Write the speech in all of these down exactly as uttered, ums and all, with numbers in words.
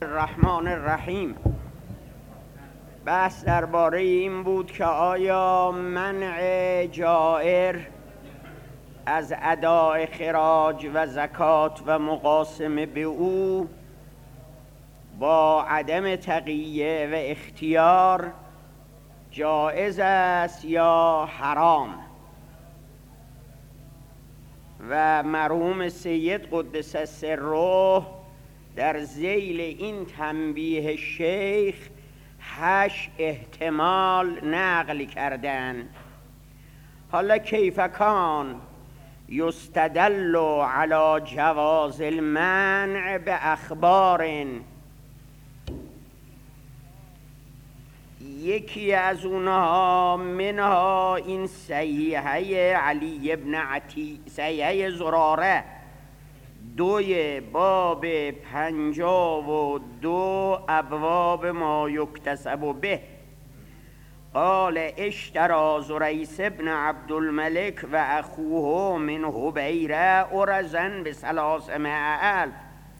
الرحمن الرحیم. بحث درباره این بود که آیا منع جائر از اداء خراج و زکات و مقاسمه به او با عدم تقیه و اختیار جائز است یا حرام؟ و مرحوم سید قدس سره در ذیل این تنبیه شیخ هشت احتمال نقل کردن. حالا کیف کان یستدل علی جواز المنع به اخبار. یکی از اونها منها این صحیحه علی ابن عتی صحیحه زراره دوی باب پنجاه و دو ابواب ما یکتسب به قال اشترى زریس ابن عبدالملک و اخوه من حبیره ارزا بثلاثمائة الف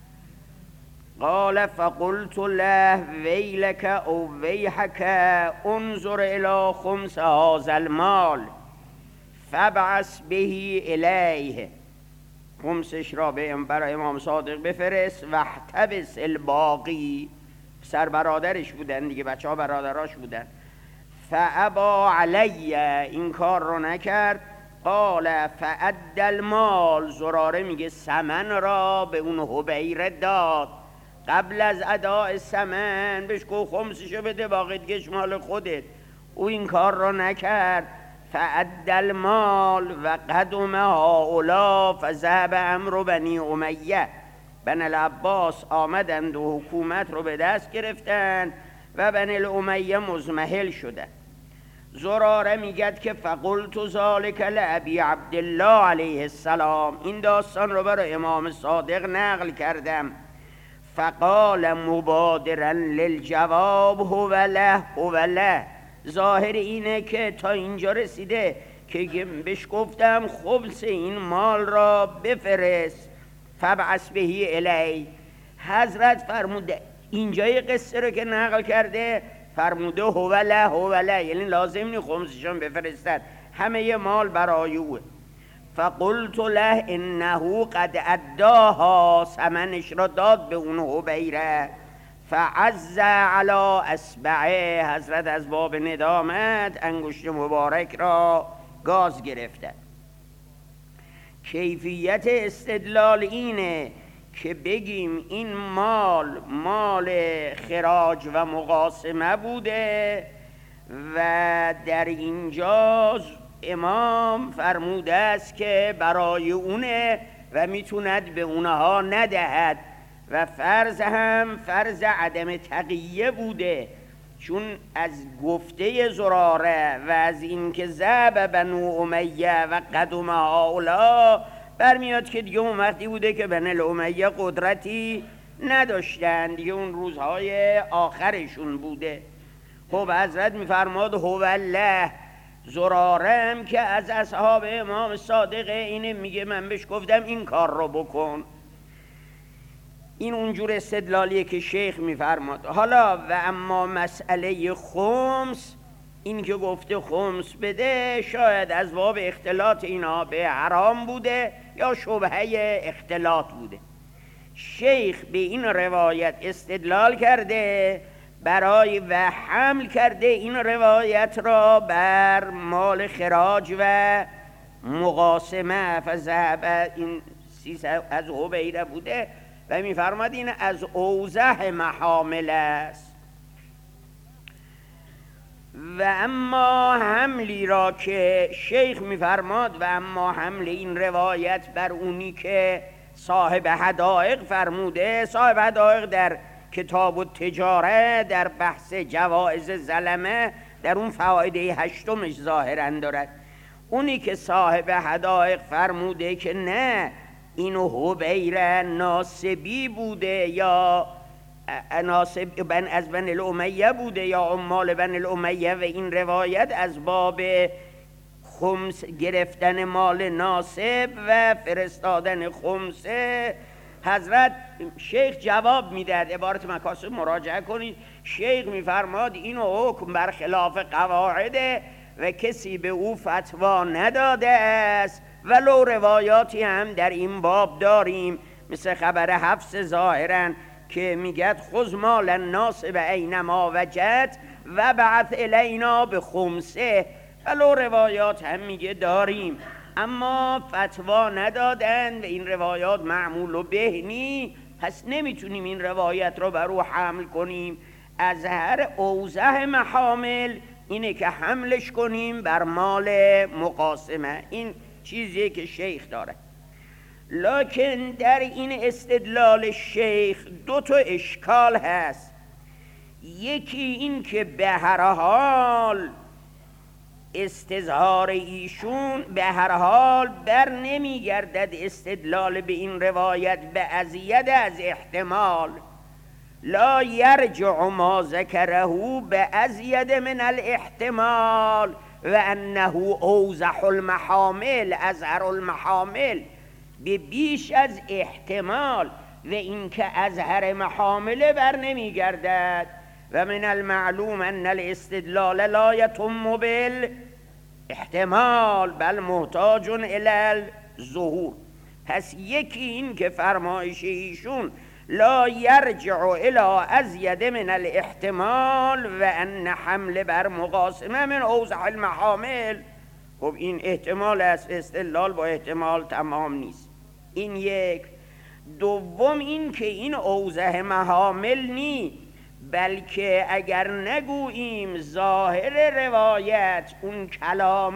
قال فقلت له ویلک او ویحک انظر الى خمس هذا المال فابعث به الیه. خمسش را برای امام صادق بفرست و احتبس الباقی. سر برادرش بودن دیگه، بچه ها برادراش بودن. فابا علی، این کار رو نکرد. قال فعد المال، زراره میگه سمن را به اون حبیره داد. قبل از اداء سمن بهش گفت خمسشو بده، باقی دیگه مال خودت. او این کار رو نکرد. فعد المال و قدم هؤلاء فذهب امر بنی امیه. بنی العباس آمدند و حکومت رو به دست گرفتن و بنی امیه مزمحل شدن. زراره میگد که فقلت ذلک لابی عبدالله علیه السلام، این داستان رو برای امام صادق نقل کردم. فقال مبادرا للجواب هو له هو له. ظاهر اینه که تا اینجا رسیده که بهش گفتم خبز این مال را بفرست، فبعث بهی الی. حضرت فرموده اینجای قصه رو که نقل کرده فرموده هو له هو له، یعنی لازم نی خمسشون بفرستد، همه ی مال برای اوه. فقلت له انه قد اداها، ثمنش را داد به اون حبیره. فعز علی اصبعه، حضرت از باب ندامت انگشت مبارک را گاز گرفتند. کیفیت استدلال اینه که بگیم این مال مال خراج و مقاسمه بوده و در اینجا امام فرموده است که برای اونه و میتوند به اونها ندهد و فرض هم فرض عدم تقیه بوده، چون از گفته زراره و از اینکه ذهب بنو امیه و قدم هؤلاء برمیاد که دیگه اون وقتی بوده که بنی امیه قدرتی نداشتن، دیگه اون روزهای آخرشون بوده. خب حضرت میفرماد هو الله. زراره هم که از اصحاب امام صادق اینه میگه من بهش گفتم این کار رو بکن. این اونجور استدلالیه که شیخ میفرماد. حالا و اما مسئله خمس، این که گفته خمس بده شاید از باب اختلاط اینا به حرام بوده یا شبهه اختلاط بوده. شیخ به این روایت استدلال کرده برای و حمل کرده این روایت را بر مال خراج و مقاسمه. فذهب، این سیصد از حبیره بوده و میفرماد این از اوضح محامل است. و اما حملی را که شیخ میفرماد و اما حمل این روایت بر اونی که صاحب حدائق فرموده. صاحب حدائق در کتاب التجاره در بحث جوائز زلمه در اون فوایده هشتمش ظاهرا دارد. اونی که صاحب حدائق فرموده که نه اینو حبیره ناسبی بوده یا ناسب بن از بن الامیه بوده یا عمال بن الامیه و این روایت از باب خمس گرفتن مال ناسب و فرستادن خمسه حضرت شیخ جواب میداد، عبارت مکاسب مراجعه کنید، شیخ میفرماد اینو حکم برخلاف قواعده و کسی به او فتوا نداده است، ولو روایاتی هم در این باب داریم مثل خبر حفص ظاهرا که میگد خذ مال الناس به اینما وجدت و بعث الینا به خمسه، ولو روایات هم میگه داریم، اما فتوا ندادن و این روایات معمول و بهنی، پس نمیتونیم این روایت رو بر او حمل کنیم. از هر اوضح محامل اینه که حملش کنیم بر مال مقاسمه. این چیزی که شیخ داره. لکن در این استدلال شیخ دو تا اشکال هست. یکی این که به هر حال استظهار ایشون به هر حال بر نمیگردد استدلال به این روایت به ازید از احتمال، لا یرجع ما ذکره به ازید من الاحتمال و انه اوضح المحامل ازهر المحامل، به بیش از احتمال و اینکه ازهر محامله بر نمیگردد. و من المعلوم ان الاستدلال لا يتم بالاحتمال بل محتاج الى الظهور. پس یکی این که فرمایش ایشون لا یرجع الى ازید من الاحتمال و ان حمل بر مقاسمه من اوضح المحامل، خب این احتمال است، استدلال با احتمال تمام نیست. این یک. دوم این که این اوضح محامل نی، بلکه اگر نگوییم ظاهر روایت اون کلام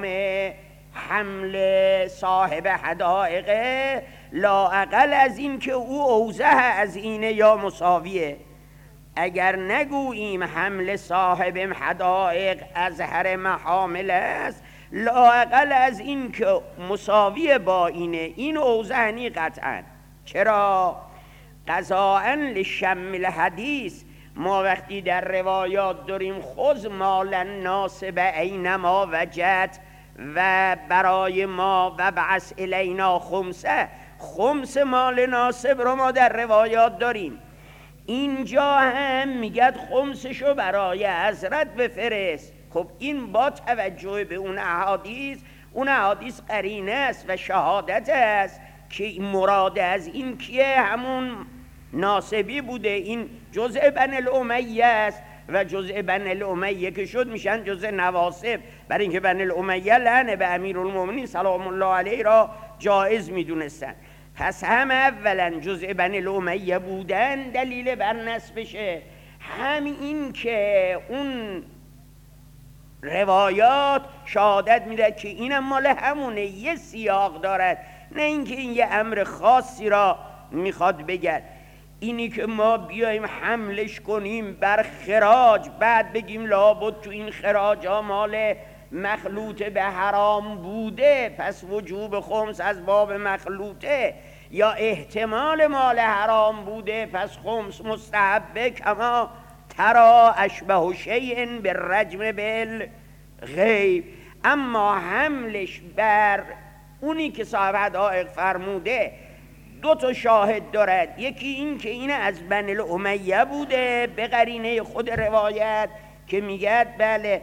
حمل صاحب حدائقه، لا اقل از این که او اوضح از اینه یا مساویه. اگر نگوییم حمل صاحب حدائق ازهر محامل است، لا اقل از این که مساوی با اینه، این اوضح نی قطعا. چرا؟ قضاءً لشمل حدیث، ما وقتی در روایات داریم خذ مال الناس به اینما وجدت و برای ما و بعث الینا خمسه، خمس مال ناسب رو ما در روایات داریم. اینجا هم میگد خمسشو برای حضرت بفرست. خب این با توجه به اون احادیث، اون احادیث قرینه است و شهادت است که مراد از این کیه؟ همون ناسبی بوده. این جزء بن الامیه است و جزء بن الامیه که شد میشن جزء نواسب، برای اینکه بن الامیه لعنه به امیرالمومنین سلام الله علیه را جایز میدونستن. پس هم اولا جزء بن الامیه بودن دلیل بر نسبشه، هم این که اون روایات شهادت میده که اینم مال همونه، یه سیاق دارد، نه اینکه این یه امر خاصی را میخواد بگد. اینی که ما بیایم حملش کنیم بر خراج، بعد بگیم لابد تو این خراج ها مال مخلوط به حرام بوده، پس وجوب خمس از باب مخلوطه، یا احتمال مال حرام بوده پس خمس مستحبه، کما ترا اشبه شیء بالرجم بالغیب. اما حملش بر اونی که صاحب حدائق فرموده دو تا شاهد دارد، یکی این که این از بن الامیه بوده به قرینه خود روایت که میگد بله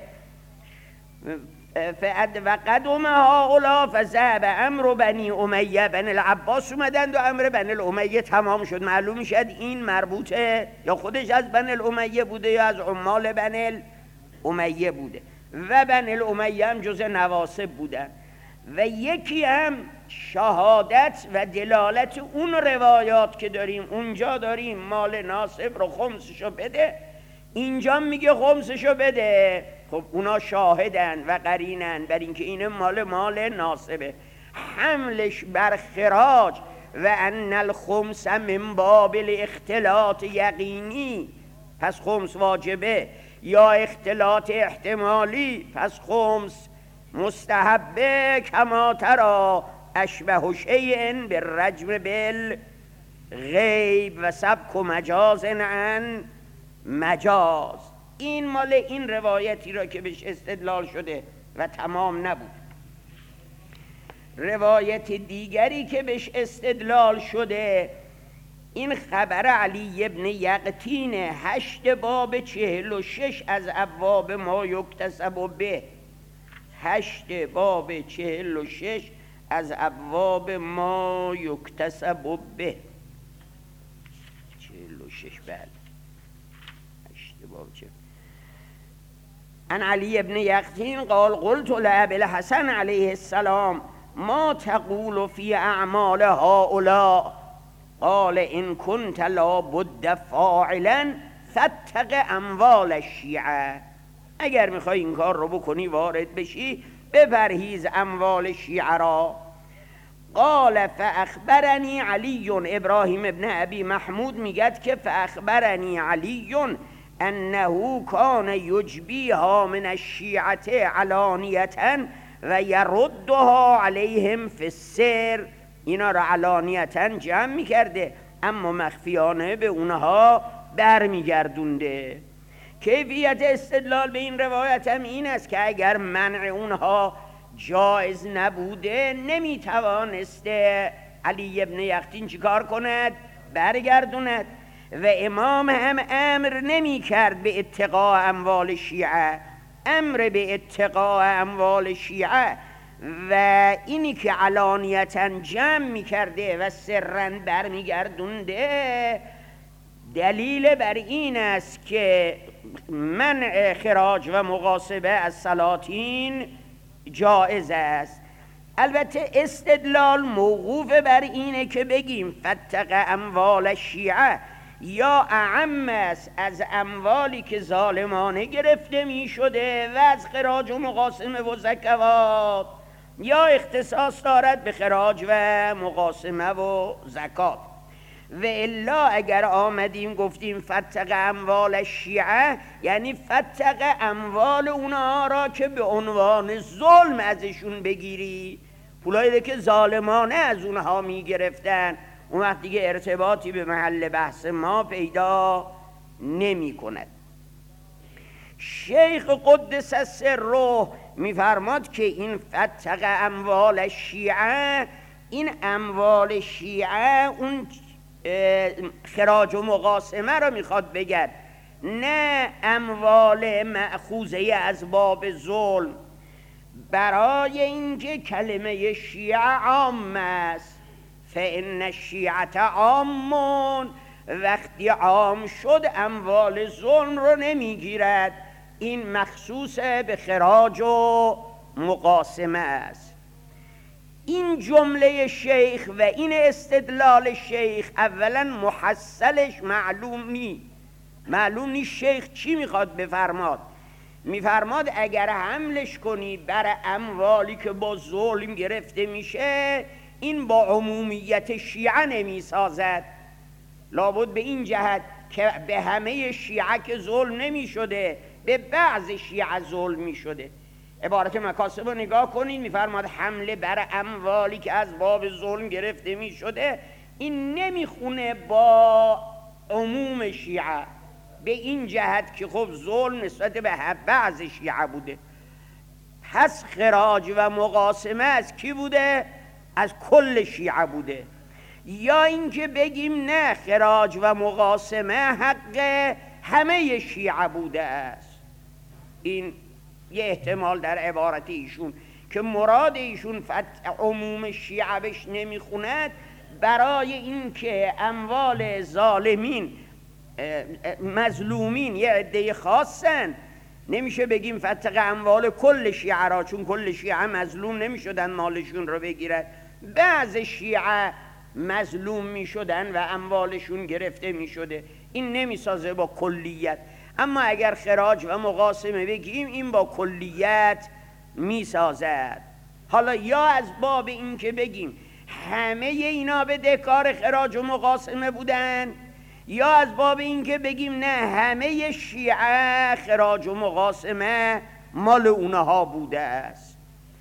فعد و قدم هؤلاء فذهب امر بنی امیه، بن العباس اومدند و امر بن الامیه تمام شد. معلوم میشد این مربوطه یا خودش از بن الامیه بوده یا از عمال بن الامیه بوده، و بن الامیه هم جز نواسب بودن. و یکی هم شهادت و دلالت اون روایات که داریم، اونجا داریم مال ناسب رو خمسشو بده، اینجا میگه خمسشو بده. خب اونا شاهدن و قرینن بر اینکه این مال مال ناسبه. حملش بر خراج و ان الخمس من باب الاختلاط یقینی، پس خمس واجبه، یا اختلاط احتمالی، پس خمس مستحبه، کما ترا اشبه شیء بالرجم بالغیب و سبک و مجاز عن مجاز. این مال این روایتی را که بهش استدلال شده و تمام نبود. روایت دیگری که بهش استدلال شده این خبر علی ابن یقطین هشت باب چهل و شش از ابواب ما یکتسب به. هشت باب چهل و شش از ابواب ما یکتسب به. چهل و شش بله هشت باب چهل. عن علی ابن یقطین قال قلت لأبی الحسن علیه السلام ما تقول فی اعمال هؤلاء قال ان كنت لا بد فاعلا فاتق اموال الشیعه. اگر میخوای این کار رو بکنی وارد بشی بپرهیز اموال شیعه را. قال فاخبرنی علی، ابراهیم ابن ابی محمود میگد که فاخبرنی علی انه کان یجبیها من الشیعه علانیتا و یردها علیهم فی السر. اینا را علانیتا جمع میکرده اما مخفیانه به اونها برمیگردونده. کیفیت استدلال به این روایت هم این است که اگر منع اونها جایز نبوده نمیتوانسته علی ابن یقطین چیکار کند؟ برگردوند. و امام هم امر نمی کرد به اتقاء اموال شیعه، امر به اتقاء اموال شیعه و اینی که علانیتا جمع می کرده و سرن بر می گردونده دلیل بر این است که منع خراج و مغاصبه از سلاطین جائز است. البته استدلال موقوف بر اینه که بگیم فتق اموال شیعه یا اعم است از اموالی که ظالمانه گرفته می شده و از خراج و مقاسمه و زکوات، یا اختصاص دارد به خراج و مقاسمه و زکات. و الا اگر آمدیم گفتیم فتق اموال شیعه یعنی فتق اموال اونها را که به عنوان ظلم ازشون بگیری، پولایی که ظالمانه از اونها می گرفتن، اون وقت دیگه ارتباطی به محل بحث ما پیدا نمی کند. شیخ قدس سره میفرماد که این فتق اموال شیعه، این اموال شیعه اون خراج و مقاسمه را میخواد بگد، نه اموال مأخوذه از باب ظلم. برای اینکه کلمه شیعه عام است، فإن الشیعة عامون، وقتی عام شد اموال ظلم رو نمیگیرد، این مخصوص به خراج و مقاسمه است. این جمله شیخ و این استدلال شیخ اولا محصلش معلوم نی معلوم نی شیخ چی میخواد بفرماد. میفرماد اگر حملش کنی بر اموالی که با ظلم گرفته میشه، این با عمومیت شیعه نمیسازد، لابد به این جهت که به همه شیعه که ظلم نمی شده، به بعض شیعه ظلم می شده. عبارت مکاسب رو نگاه کنید، میفرماد حمله بر اموالی که از باب ظلم گرفته می شده، این نمیخونه با عموم شیعه، به این جهت که خب ظلم نسبت به بعض شیعه بوده. پس خراج و مقاسمه از کی بوده؟ از کل شیعه بوده. یا اینکه بگیم نه، خراج و مقاسمه حق همه شیعه بوده است. این یه احتمال در عبارت ایشون که مراد ایشون فتح عموم شیعه بش نمیخوند، برای اینکه اموال ظالمین مظلومین یه عده خاصن، نمیشه بگیم فتح اموال کل شیعه را، چون کل شیعه مظلوم نمیشدن مالشون رو بگیرن، بعض شیعه مظلوم می شدن و اموالشون گرفته می شده، این نمی سازه با کلیت. اما اگر خراج و مقاسمه بگیم این با کلیت می سازد. حالا یا از باب این که بگیم همه اینا به دکار خراج و مقاسمه بودن، یا از باب این که بگیم نه، همه شیعه خراج و مقاسمه مال اونها بوده است.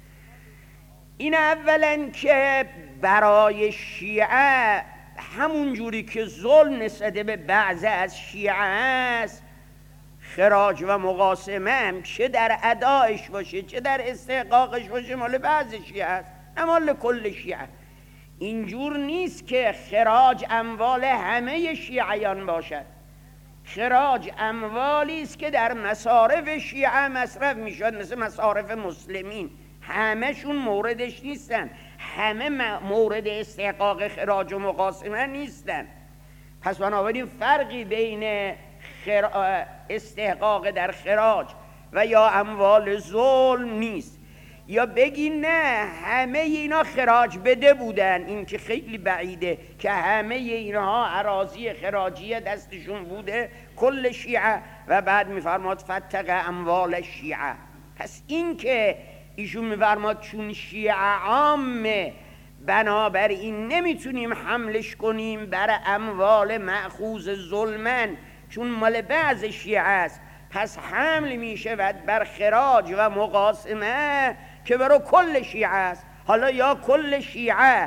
این اولا که برای شیعه همون جوری که ظلم نسبت به بعض از شیعه است، خراج و مقاسمه هم چه در ادایش باشه چه در استحقاقش باشه مال بعض شیعه است، نه مال کل شیعه. اینجور نیست که خراج اموال همه شیعیان باشد. خراج اموالی است که در مصارف شیعه مصرف میشد، مثل مصارف مسلمین. همهشون موردش نیستن، همه مورد استحقاق خراج و مقاسمه نیستن. پس بنابراین فرقی بین استحقاق در خراج و یا اموال ظلم نیست. یا بگی نه همه اینا خراج بده بودن، این که خیلی بعیده که همه اینها اراضی خراجی دستشون بوده کل شیعه. و بعد میفرماد فتق اموال شیعه. پس این که ایشون میفرماد چون شیعه عامه بنابراین نمیتونیم حملش کنیم بر اموال مأخوذ ظلمن چون مال بعض شیعه است، پس حمل میشه بر خراج و مقاسمه که برای کل شیعه است. حالا یا کل شیعه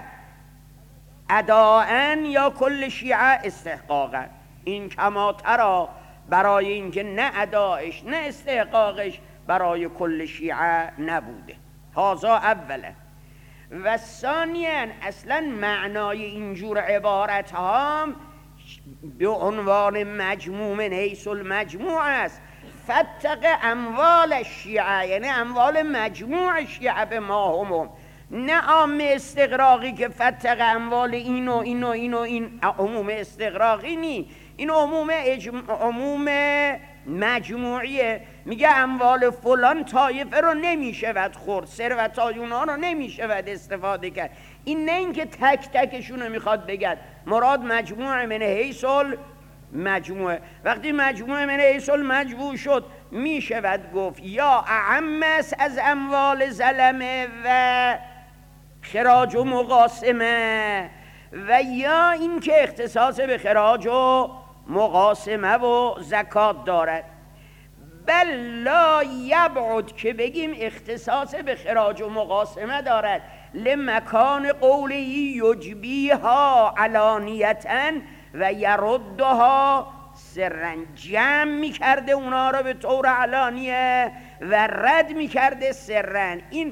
اداءن یا کل شیعه استحقاقا. این کما ترا برای اینکه نه ادایش نه استحقاقش برای کل شیعه نبوده. هذا اولا. و ثانیاً اصلا معنای اینجور عبارت ها به عنوان مجموع من حیث المجموع است. فتق اموال شیعه یعنی اموال مجموع شیعه به ما همون، نه عام استغراقی که فتق اموال این و این و این و این. عموم استغراقی نی، این عموم اجم... عموم مجموعیه. میگه اموال فلان طایفه رو نمیشود خورد، ثروتای اونا رو نمیشود استفاده کرد. این نه اینکه تک تکشون رو میخواد بگد، مراد مجموع من حیث المجموع. وقتی مجموع من حیث المجموع شد میشود گفت یا اعم است از اموال ظلمه و خراج و مقاسمه، و یا اینکه اختصاص به خراج و مقاسمه و زکات دارد. بل لا یبعد که بگیم اختصاص به خراج و مقاسمه دارد لمکان قولی یجبیها علانیتاً و یردها سرا. جمع میکرده اونا رو به طور علانیه و رد میکرده سرا. این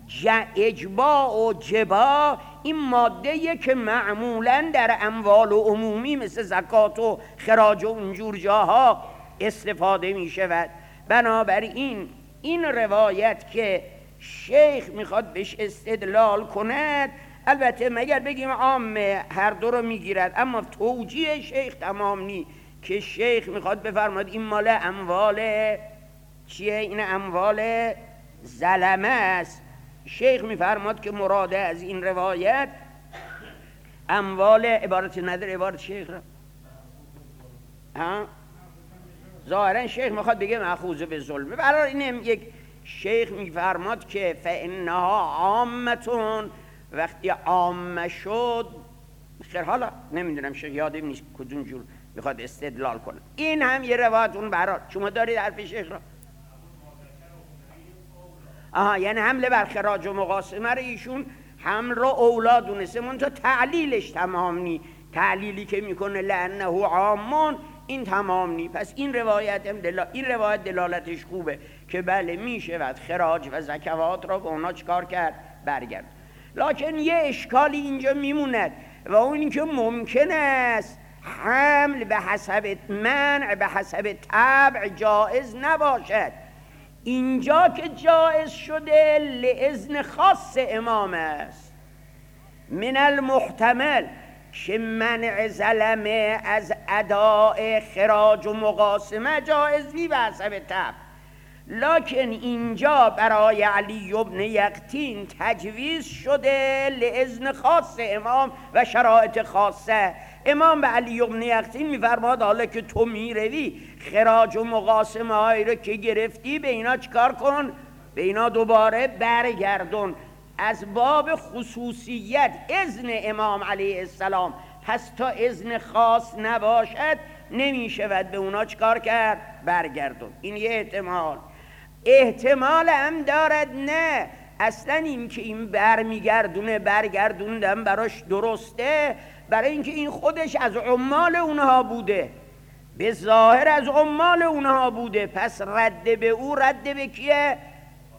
اجبا و جبا این ماده که معمولا در اموال و عمومی مثل زکات و خراج و اونجور جاها استفاده می شود. بنابراین این روایت که شیخ میخواد بهش استدلال کند، البته مگر بگیم عامه هر دو رو میگیرد، اما توجیه شیخ تمام نی که شیخ میخواد بفرماد این مال اموال چیه؟ این اموال ظلمه است. شیخ میفرماد که مراد از این روایت اموال عبارت نداره. عبارت شیخ را ها ظاهرا شیخ میخواد بگه مأخوذ به ظلمه. برای اینم یک شیخ میفرماد که فانها عامتون، وقتی عامه شد خیر حالا نمیدونم شیخ یادم نیست کدوم جور میخواد استدلال کنه. این هم یه روایت اون برات شما دارید حرف شیخ را. آها یعنی حمله بر خراج و مقاسمه رو ایشون حمل رو اولاد دونسته، منتها تعلیلش تمام نی. تعلیلی که میکنه لانه عامون این تمام نی. پس این روایت هم دل... این روایت دلالتش خوبه که بله میشه خراج و زکوات رو به اونا چکار کرد؟ برگرد. لکن یه اشکالی اینجا میموند و اون این که ممکن است حمل به حسب منع به حسب طبع جائز نباشد. اینجا که جائز شده لإذن خاص امام است. من المحتمل که منع ظلمه از اداء خراج و مقاسمه جائز نی به حسب طبع، لکن اینجا برای علی ابن یقطین تجویز شده لإذن خاص امام و شرایط خاصه. امام به علی ابن یقطین میفرماد حالا که تو میروی خراج و مقاسمه هایی رو که گرفتی به اینا چکار کن؟ به اینا دوباره برگردون. از باب خصوصیت اذن امام علیه السلام، پس تا اذن خاص نباشد نمیشود به اونا چکار کرد؟ برگردون. این یه احتمال. احتمال هم دارد نه اصلا این که این برمیگردونه برگردوندن براش درسته، برای اینکه این خودش از عمال اونها بوده، به ظاهر از عمال اونها بوده، پس رد به او رد به کیه؟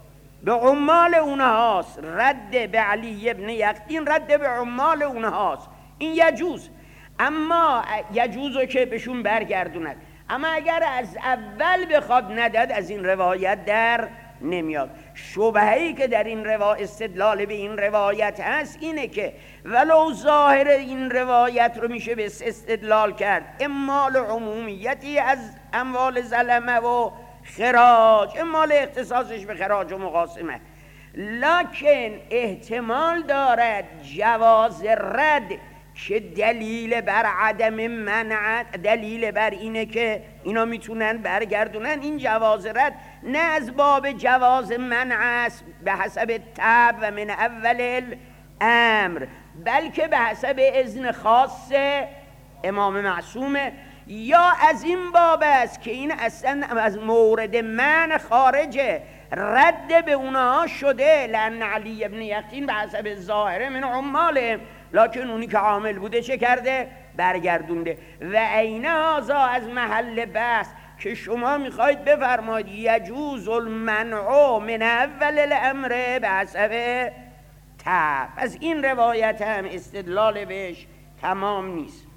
به عمال اونهاست. رد به علی ابن یقطین رد به عمال اونهاست. این یجوز، اما یجوزو که بهشون برگردوند. اما اگر از اول بخواد نداد، از این روایت در نمیاد. شبهه‌ای که در این روایت، استدلال به این روایت هست اینه که ولو ظاهر این روایت رو میشه به استدلال کرد امال عمومیتی از اموال ظلمه و خراج، امال اختصاصش به خراج و مقاسمه، لکن احتمال دارد جواز رد که دلیل بر عدم منع، دلیل بر اینه که اینا میتونن برگردونن. این جواز رد نه از باب جواز منع است به حسب تب و من اول الامر، بلکه به حسب اذن خاص امام معصومه، یا از این باب است که این اصلا از مورد منع خارجه، رد به اونها شده. لأن علی ابن یقطین به حسب ظاهره من عماله، لکن اونی که عامل بوده چه کرده؟ برگردونده. و عین هذا از محل بحث که شما میخواید بفرمایید یجوز المنع من اول الامر به حسب تب، از این روایت هم استدلال بهش تمام نیست.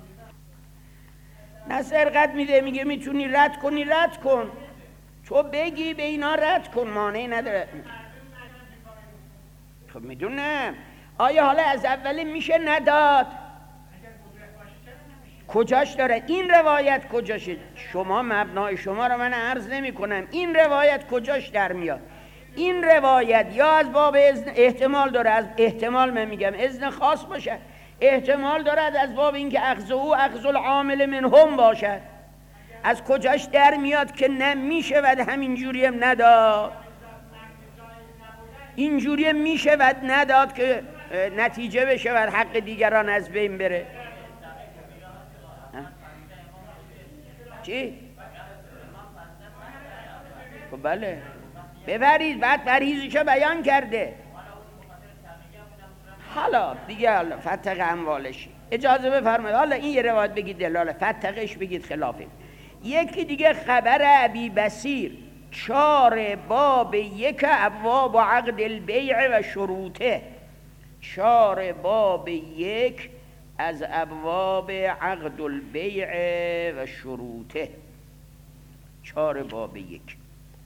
نه سرقت میده میگه میتونی رد کنی، رد کن، تو بگی به اینا رد کن، مانعی نداره. خب میدونم، آیا حالا از اولی میشه نداد؟ کجاش داره؟ این روایت کجاشه؟ شما مبنای شما رو من عرض نمی کنم، این روایت کجاش در میاد؟ این روایت یا از باب اذن، احتمال داره از احتمال من میگم اذن خاص باشه، احتمال دارد از باب اینکه اخذ او اخذ العامل منهم باشد. از کجاش در میاد که نمیشه و همینجوری هم نداد؟ اینجوری میشه و نداد که نتیجه بشه و حق دیگران از بین بره. چی؟ خب بله ببرید، بعد پرهیزشو بیان کرده. حالا دیگه حالا فتق اموالش اجازه بفرمایید. حالا این یه روایت بگید دلاله، فتقش بگید خلافه. یکی دیگه خبر ابی بصیر چار باب یک ابواب و عقد البیع و شروطه، چار باب یک از ابواب عقد البیع و شروطه، چار باب یک.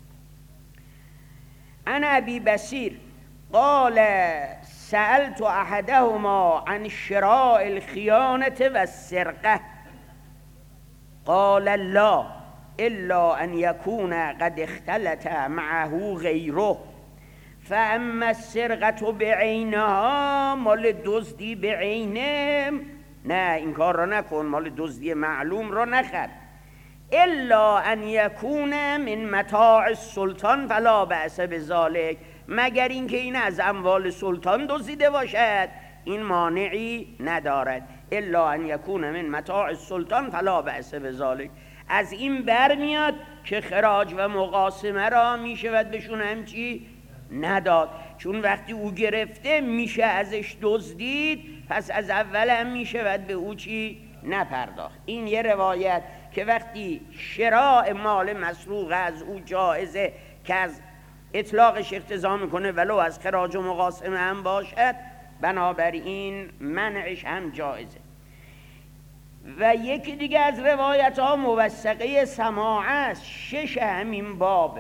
انا ابی بصیر قال سألت احدهما عن شراء الخیانة و السرقة قال لا الا ان يكون قد اختلط معه غیره فاما السرقة بعینها، مال دزدی بعینه نه این کار را نکن، مال دزدی معلوم را نخر، الا ان یکون من متاع السلطان فلا بأس بذلک، مگر اینکه این از اموال سلطان دزدیده باشد این مانعی ندارد. الا ان یکون من متاع السلطان فلا بأس بذلک، از این برمیاد که خراج و مقاسمه را میشود بهشون همچی نداد، چون وقتی او گرفته میشه ازش دزدید، پس از اول هم میشود به او چی نپرداخت. این یه روایت که وقتی شراء مال مسروق از او جایزه که از اطلاقش اقتضا میکنه ولو از خراج و مقاسمه هم باشد، بنابراین منعش هم جایزه. و یکی دیگه از روایت ها موثقه سماع است، شش همین باب،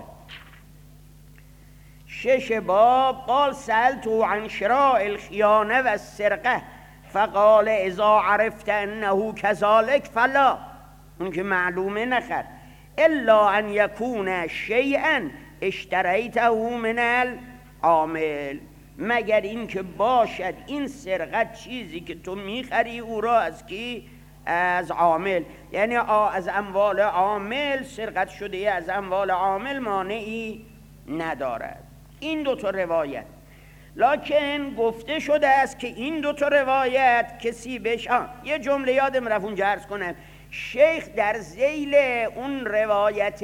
شش باب. قال سألتو عن شراء الخیانه و السرقه فقال اذا عرفت انه كذلك فلا، اون که معلومه نخر، الا ان یکون شیئا اشتریته من العامل، مگر این که باشد این سرقت چیزی که تو میخری او را از کی؟ از عامل، یعنی از اموال عامل سرقت شده، از اموال عامل مانعی ندارد. این دو تا روایت، لکن گفته شده است که این دو تا روایت کسی بهش یه جمله یادم رفت اونجا عرض کنم. شیخ در ذیل اون روایت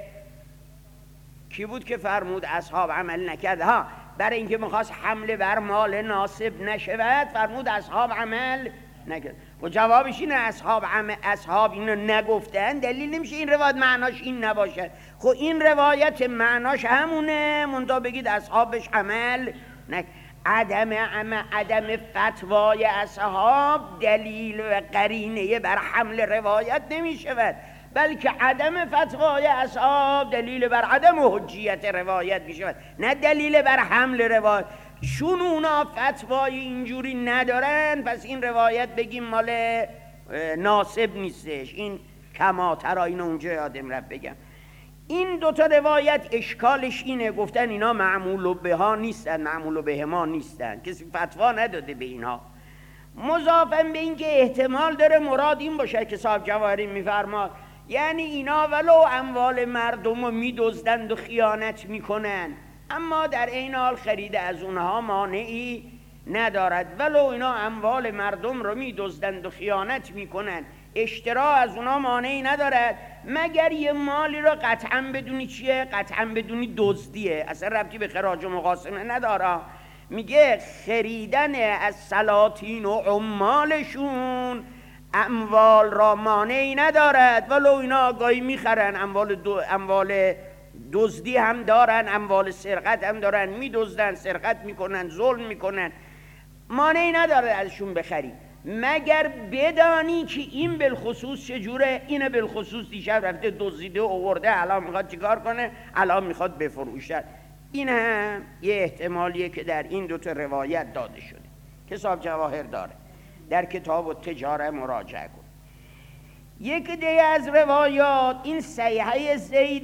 کی بود که فرمود اصحاب عمل نکرد؟ ها، برای اینکه میخواست حمله بر مال ناصب نشود فرمود اصحاب عمل نکرد. و جوابش اینه اصحاب همه اصحاب اینو نگفتن، دلیل نمیشه این روایت معناش این نباشه. خب این روایت معناش همونه، منتها بگید اصحابش عمل نه. عدم عمل، عدم فتوای اصحاب دلیل و قرینه بر حمل روایت نمیشود، بلکه عدم فتوای اصحاب دلیل بر عدم حجیت روایت میشود، نه دلیل بر حمل روایت. چون اونا فتوای اینجوری ندارن، پس این روایت بگیم مال ناسب نیستش. این کماتر اینو اونجا یادم رفت بگم. این دوتا روایت اشکالش اینه، گفتن اینا معمول به ها نیستن، معمول به ما نیستن، کسی فتوا نداده به اینها. مضافاً به این که احتمال داره مراد این باشه که صاحب جواهری میفرماد، یعنی اینا ولو اموال مردم رو میدزدند و خیانت میکنن، اما در این حال خرید از اونها مانعی ندارد. ولو اینا اموال مردم رو میدزدند و خیانت میکنن، اشترا از اونها مانعی ندارد، مگر یه مالی رو قطعا بدونی چیه؟ قطعا بدونی دزدیه، اصلا ربطی به خراج و مقاسمه نداره. میگه خریدن از سلاطین و عمالشون اموال را مانعی ندارد، ولو اینا آگاهی میخرن، اموال دو اموال دزدی هم دارن، اموال سرقت هم دارن، میدزدن، سرقت میکنن، ظلم میکنن، مانعی نداره ازشون بخری، مگر بدانی که این بالخصوص چجوره. اینه بالخصوص دیشب رفته دزدیده آورده، الان میخواد چیکار کنه؟ الان میخواد بفروشه. این هم یه احتمالیه که در این دوتا روایت داده شده که صاحب جواهر داره، در کتاب التجاره مراجعه کن. یک دیگه از روایات این صیحه زید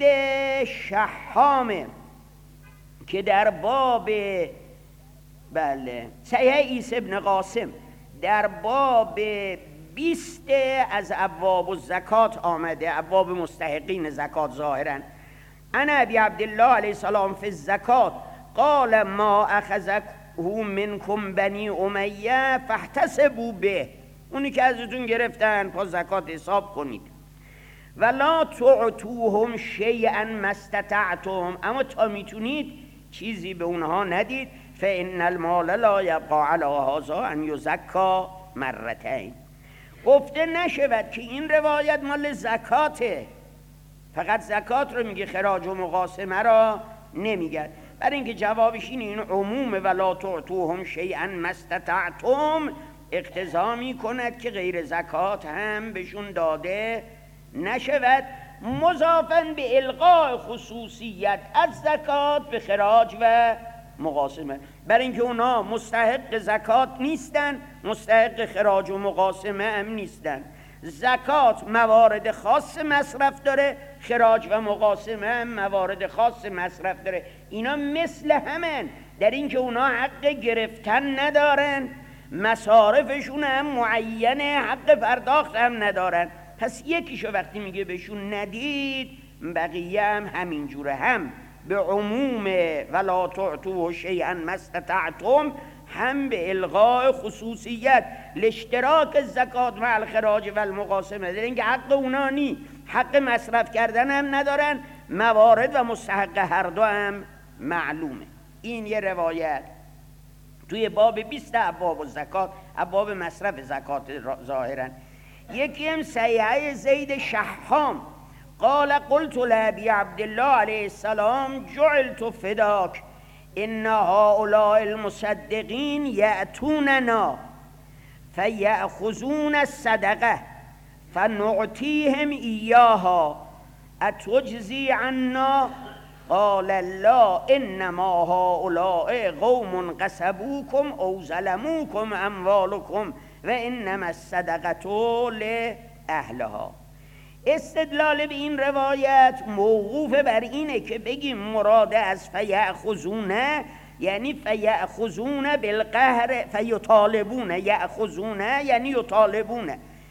شحامه که در باب بله صیحه عیسی ابن قاسم در باب بیست از ابواب الزکات آمده، ابواب مستحقین زکات ظاهرا. انا ابی عبدالله علیه السلام فی الزکات قال ما اخذه منکم بنی امیه فاحتسبوا به، اونی که ازتون گرفتن پا زکات حساب کنید. ولا تعطوهم شیئا ما استطعتم، اما تا میتونید چیزی به اونها ندید. فان المال لا یبقى علی هذا ان یزکا مرتين، گفته نشود که این روایت مال زکاته، فقط زکات رو میگه، خراج و مقاسمه را نمیگه. برای اینکه جوابش اینه، این عموم ولا تعطوهم شیئا ما استطعتم اقتضا میکند که غیر زکات هم بهشون داده نشود، مضافاً به الغاء خصوصیت از زکات به خراج و مقاسمه. برای اینکه اونا مستحق زکات نیستن، مستحق خراج و مقاسمه هم نیستن. زکات موارد خاص مصرف داره، خراج و مقاسمه هم موارد خاص مصرف داره. اینا مثل همن در اینکه اونا حق گرفتن ندارن، مصارفشون هم معینه، حق پرداخت هم ندارن. پس یکیشو وقتی میگه بهشون ندید، بقیه هم همینجوره، هم به عموم ولا تعطوا شیئا ما استطعتم، هم به الغاء خصوصیت لاشتراک الزکات مع الخراج و المقاسمه، در اینکه حق اونا نی، حق مصرف کردن هم ندارن، موارد و مستحق هر دو هم معلومه. این یه روایت توی باب بیست ابواب الزکات، ابواب مصرف زکات ظاهرا. یکی هم صیحه زید شحام قال قلت لابی عبدالله علیه السلام جعلت فداک ان هؤلاء المصدقین یأتوننا فیأخذون الصدقه فنعطیهم ایاها اتجزی عنا قال لا انما هؤلاء قوم قصبوكم او ظلموكم اموالكم و انما الصدقه لاهلها. استدلال به این روایت موقوف بر اینه که بگیم مراد از فیأخذون یعنی فیأخذون بالقهر، فیطالبون، یأخذون یعنی یطالبون،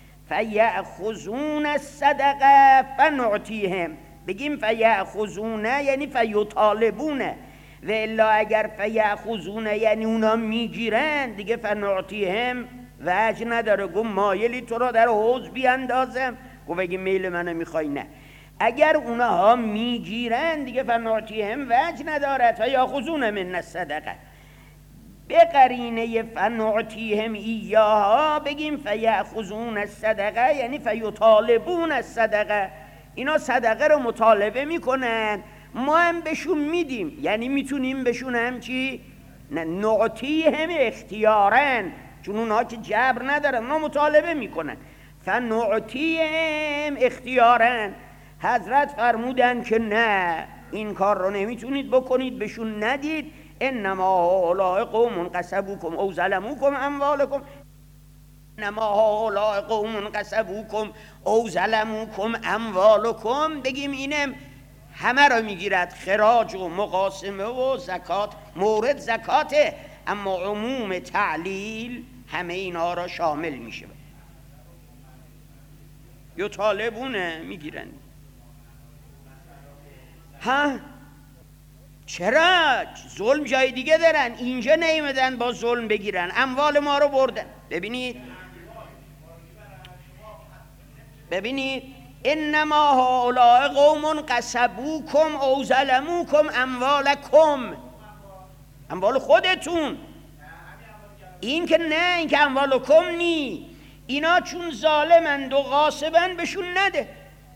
فیأخذون الصدقه فنعطیهم، بگیم فیأخذون یعنی فیطالبون، و الا اگر فیأخذون یعنی اونا میگیرن دیگه فنعطیهم وجه نداره. گم مایلی تو را در حوض بیاندازم، گو بگی میل منو میخوای، نه. اگر اونها میگیرن دیگه فنعطیهم وجه ندارد، فیأخذون من الصدقه. به قرینه فنعطیهم ایاها بگیم فیأخذون الصدقه، یعنی فیطالبون الصدقه، اینا صدقه رو مطالبه میکنن، ما هم بهشون میدیم، یعنی میتونیم بهشون هم چی؟ نه نعطیهم اختیارن، چون اونها که جبر ندارن، اونا مطالبه میکنن. فنعطیهم اختیارن، حضرت فرمودن که نه این کار رو نمیتونید بکنید، بهشون ندید. انما هؤلاء قوم قصبوکم او ظلموکم اموالکم، انما هؤلاء قوم قصبوکم او ظلموکم اموالکم، بگیم اینم همه را میگیرد، خراج و مقاسمه و زکات، مورد زکاته، اما عموم تعلیل همه اینا را شامل میشه. یا طالبونه میگیرن. ها چرا؟ ظلم جای دیگه دارن، اینجا نیومدن با ظلم بگیرن، اموال ما رو بردن. ببینید ببینید انما هؤلاء قوم قصبوکم او ظلموکم اموالکم، اموال خودتون. این که نه، این که اموالکم نی، اینا چون ظالمند و غاصبند بهشون نده،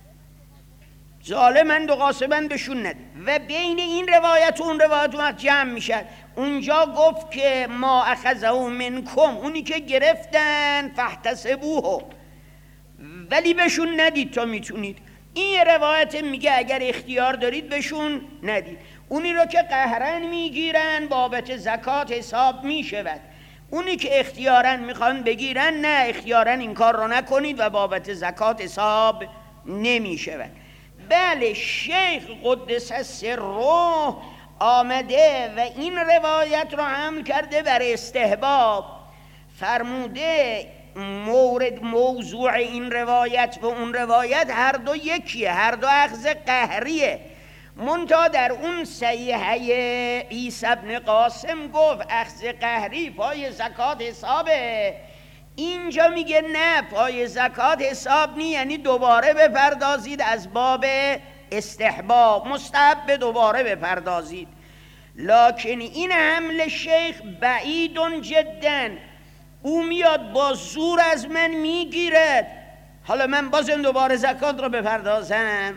ظالمند و غاصبند بهشون نده. و بین این روایت و اون روایت وقت جمع میشد. اونجا گفت که ما اخذه منکم، اونی که گرفتن فاحتسبوه، ولی بهشون ندید تا میتونید. این روایت میگه اگر اختیار دارید بهشون ندید. اونی رو که قهرن میگیرن بابت زکات حساب میشود، اونی که اختیارن میخوان بگیرن نه، اختیارن این کار رو نکنید و بابت زکات حساب نمیشود. بله شیخ قدس سره آمده و این روایت رو حمل کرده بر استحباب، فرموده مورد موضوع این روایت و اون روایت هر دو یکیه، هر دو اخذ قهریه. منتها در اون صحیحه عیسی ابن قاسم گفت اخذ قهری پای زکات حسابه، اینجا میگه نه پای زکات حساب نی، یعنی دوباره بپردازید از باب استحباب، مستحب دوباره بپردازید. لکن این حمل شیخ بعیدون جدن، او میاد با زور از من میگیرد، حالا من بازم دوباره زکات رو بپردازم،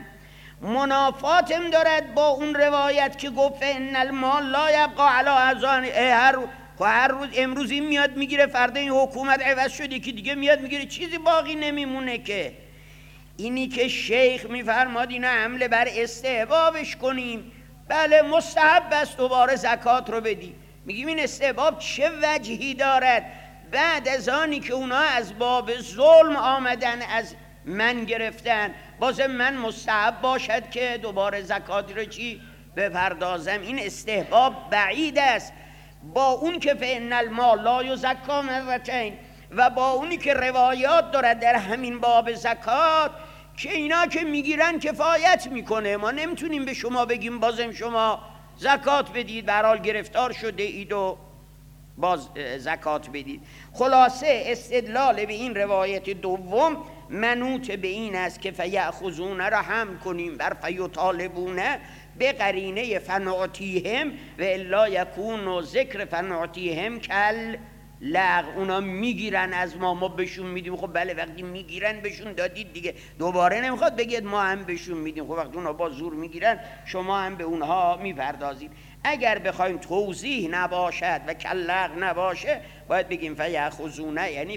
منافاتم دارد با اون روایت که گفت ان المال لا یبقى علی اذان، هر هر روز امروز این میاد میگیره، فردا این حکومت عوض شده که دیگه میاد میگیره، چیزی باقی نمیمونه. که اینی که شیخ میفرماد اینا حمله بر استحبابش کنیم، بله مستحب است دوباره زکات رو بدی. میگیم این استحباب چه وجهی دارد بعد از آنی که اونا از باب ظلم آمدن از من گرفتن، بازم من مستحب باشد که دوباره زکات رو چی بپردازم؟ این استحباب بعید است با اون که فإن المال لا یزکی مرتین، و با اونی که روایات دارد در همین باب زکات که اینا که میگیرن کفایت میکنه، ما نمیتونیم به شما بگیم بازم شما زکات بدید، به هر حال گرفتار شده اید و باز زکات بدید. خلاصه استدلال به این روایت دوم منوط به این است که فیأخذون را حمل کنیم بر فیطالبون به قرینه فنعطیهم و الا یکون ذکر فنعطیهم کل لغ، اونا میگیرن از ما، ما بهشون میدیم. خب بله وقتی میگیرن بهشون دادید دیگه، دوباره نمیخواد بگید ما هم بهشون میدیم. خب وقتی اونا با زور میگیرن شما هم به اونها میپردازید. اگر بخوایم توضیح نباشد و کلغ نباشه باید بگیم فیأخذونه یعنی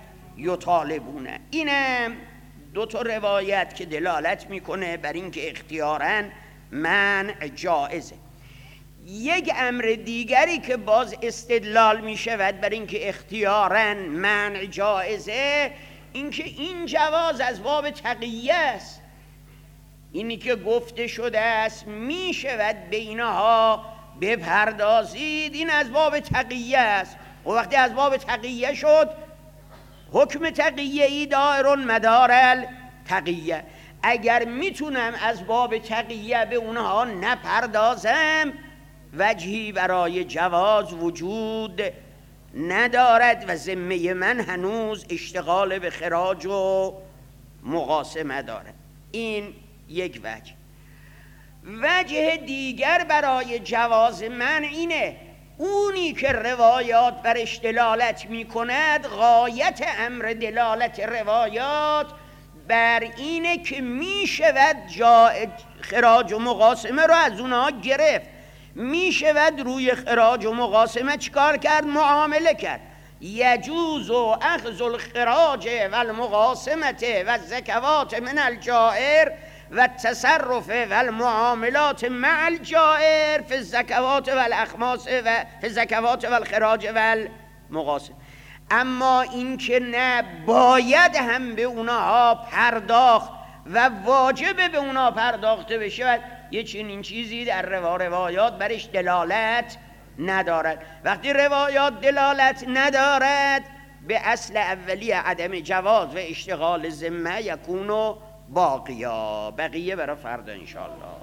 فیطالبونه. اینم دو تا روایت که دلالت میکنه بر این که اختیاراً منع جائزه. یک امر دیگری که باز استدلال می شود بر اینکه اختیاراً منع جائزه، اینکه این جواز از باب تقیه است. اینی که گفته شده است می شود به اینها بپردازید، این از باب تقیه است. و وقتی از باب تقیه شد حکم تقیه ای دائر مدار التقیه. اگر میتونم از باب تقیه به اونها نپردازم وجهی برای جواز وجود ندارد و ذمه من هنوز اشتغال به خراج و مقاسمه دارد. این یک وجه. وجه دیگر برای جواز من اینه، اونی که روایات برش دلالت می کند، غایت امر دلالت روایات بر اینه که می شود جا خراج و مقاسمه رو از اونها گرفت، می شود روی خراج و مقاسمه چیکار کرد؟ معامله کرد. یجوز و اخذ الخراج و المقاسمت و الزکوات من الجائر و التصرف و المعاملات مع الجائر فی الزکوات و الاخماس و فی الزکوات و الخراج و المقاسم. اما این که نه، باید هم به اونها پرداخت و واجب به اونها پرداخته بشه، یه چنین چیزی در روایات برش دلالت ندارد. وقتی روایات دلالت ندارد، به اصل اولی عدم جواز و اشتغال ذمه یکونو باقیا. بقیه برای فردا انشاءالله.